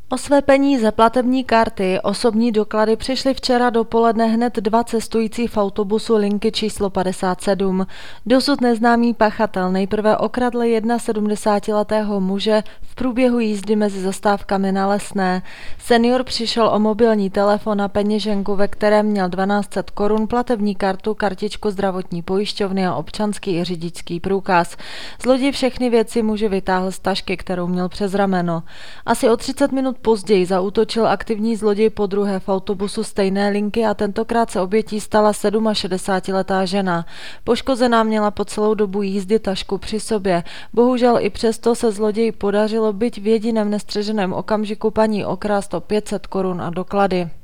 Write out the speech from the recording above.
O své peníze, platební karty, osobní doklady přišli včera dopoledne hned dva cestující v autobusu linky číslo 57. Dosud neznámý pachatel nejprve okradl 71letého muže v průběhu jízdy mezi zastávkami na Lesné. Senior přišel o mobilní telefon a peněženku, ve kterém měl 1200 korun, platební kartu, kartičku zdravotní pojišťovny a občanský i řidičský průkaz. Zloděj všechny věci muži vytáhl z tašky, kterou měl přes rameno. Asi o 30 minut později zaútočil aktivní zloděj podruhé v autobusu stejné linky a tentokrát se obětí stala 67letá žena. Poškozená měla po celou dobu jízdy tašku při sobě. Bohužel i přesto se zloději podařilo byť v jediném nestřeženém okamžiku paní okrást o 500 korun a doklady.